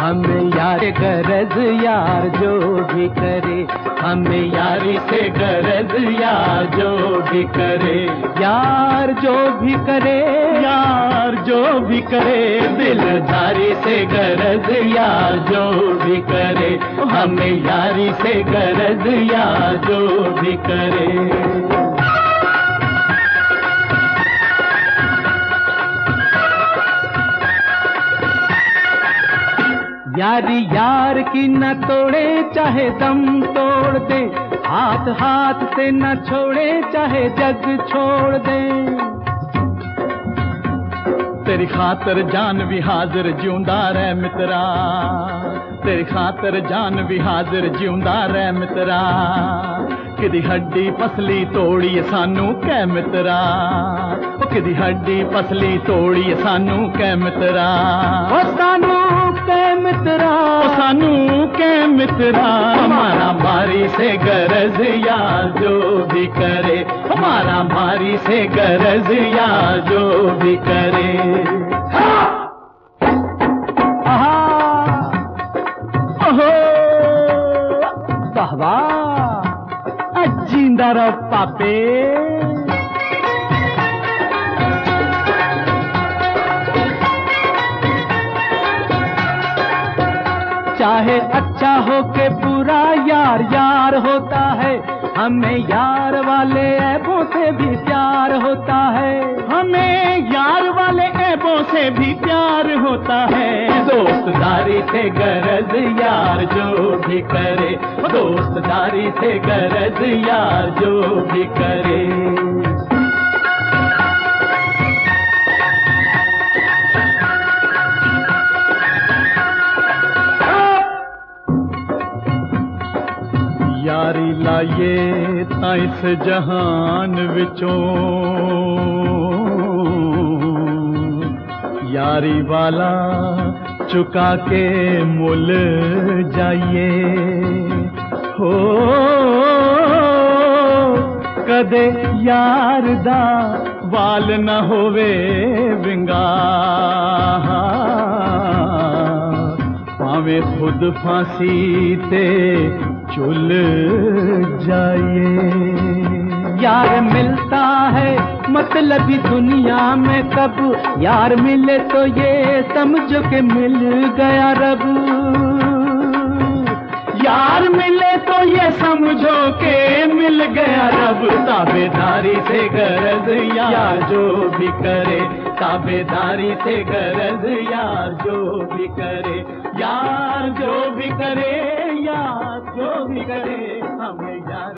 हमें यार गरज यार जो भी करे, हमें यारी से गरज यार जो भी करे, यार जो भी करे, यार जो भी करे, दिलदारी से गरज यार जो भी करे, हमें यारी से गरज यार जो भी करे। यारी यार की न तोड़े चाहे दम तोड़ दे, हाथ हाथ से न छोड़े चाहे जग छोड़ दे। तेरी खातर जान भी हाजिर जिਉਂदा रह मित्रा, तेरी खातर जान भी हाजिर जिਉਂदा रह मित्रा, किदी हड्डी पसली तोड़ी सानू कै मित्रा, किदी हड्डी पसली तोड़ी सानू कै मित्रा, सानू कै मित्रा, सानू कै मित्रा। हमारा मारी से गरज यार जो भी करे, हमारा मारी से गरज यार जो भी करे। ओहो वाह वाह, जिंदा रहो पापे। चाहे अच्छा हो के बुरा यार यार होता है, हमें यार वाले ऐबों से भी प्यार होता है, हमें यार वाले ऐबों से भी प्यार होता है। दोस्तदारी से गरज यार जो भी करे, दोस्तदारी से गरज यार जो भी करे। यारी लाइए तां इस जहान विचों, यारी वाला चुका के मुल जाइए हो, कदे यार दा वाल न होवे विंगा, भावे खुद फांसी ते चुल जाइए। यार मिलता है मतलबी दुनिया में कब, यार मिले तो ये समझो के मिल गया रब, यार मिले तो ये समझो के मिल गया रब। ताबेदारी से गरज यार जो भी करे, ताबेदारी से गरज यार जो भी करे, यार जो भी करे, यार जो भी करे, हमें यार